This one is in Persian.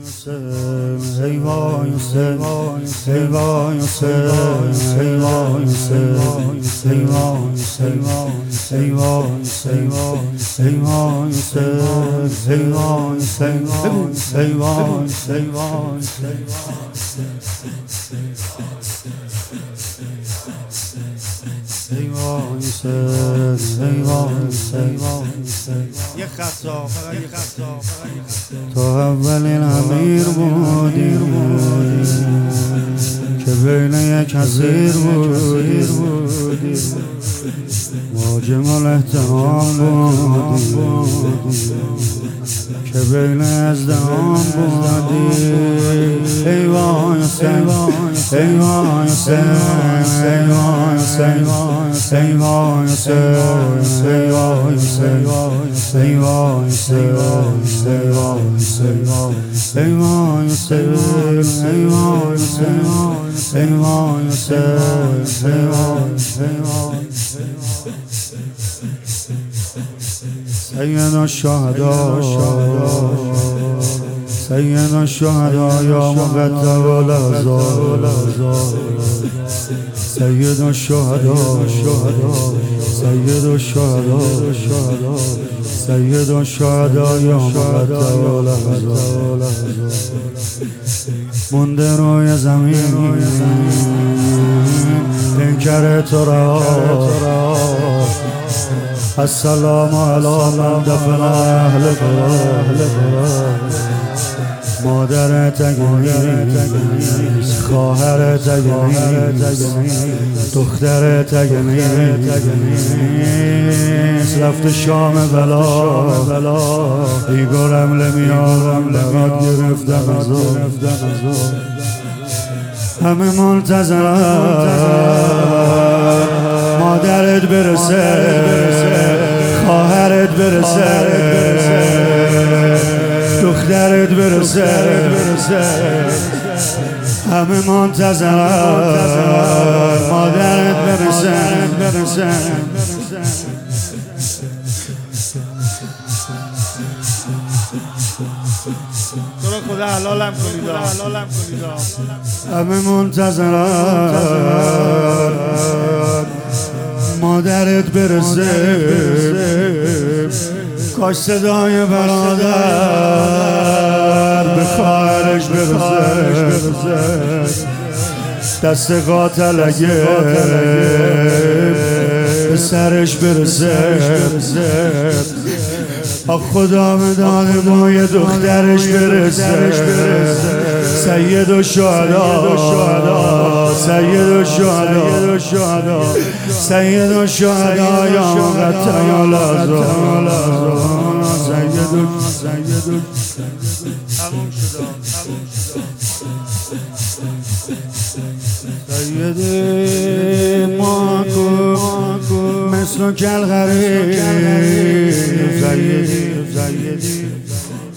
تو اولین امیر بودی که بین یک اسیر بودی واجب الاحترام بودی که بین ازدهام بودی. ای وای حسین، ای وای حسین، ای وای حسین، ای وای حسین، ای وای حسین، ای وای حسین، ای وای حسین، ای وای حسین، ای وای حسین، ای وای حسین، ای وای سید الشهدا، سید الشهدا یا مقدم الازار، سید الشهدا، سید الشهدا، سید الشهدا یا مقدم الازار. مونده روی زمین پیکر تو را، السلام علی من دفن اهل قرار. مادرت اگه نیست، خواهرت اگه نیست، دخترت اگه نیست، رفت شام بلا ایگو رمله میارم لگات گرفتم از همه منتظرم مادرت برسه، خواهرت برسه، دخترت برسه، همه منتظرم مادرت برسه. تو رو خدا حلالم کنید، همه منتظرم مادرت برسه. کاش صدای برادر به خواهرش برسه، دست قاتل اگه به سرش برسه. خدا مداد مای دخترش برسه. سید الشهدا، سید الشهدا، سید الشهدا یا مقدم الازار. سید ماکو مثل کل غریب، سیدی